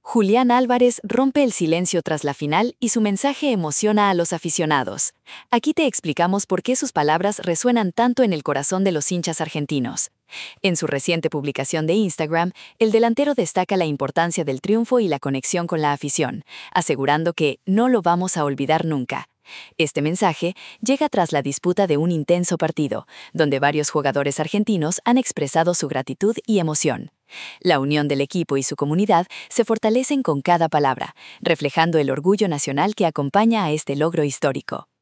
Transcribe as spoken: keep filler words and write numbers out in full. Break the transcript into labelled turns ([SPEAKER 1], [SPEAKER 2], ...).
[SPEAKER 1] Julián Álvarez rompe el silencio tras la final y su mensaje emociona a los aficionados. Aquí te explicamos por qué sus palabras resuenan tanto en el corazón de los hinchas argentinos. En su reciente publicación de Instagram, el delantero destaca la importancia del triunfo y la conexión con la afición, asegurando que no lo vamos a olvidar nunca. Este mensaje llega tras la disputa de un intenso partido, donde varios jugadores argentinos han expresado su gratitud y emoción. La unión del equipo y su comunidad se fortalecen con cada palabra, reflejando el orgullo nacional que acompaña a este logro histórico.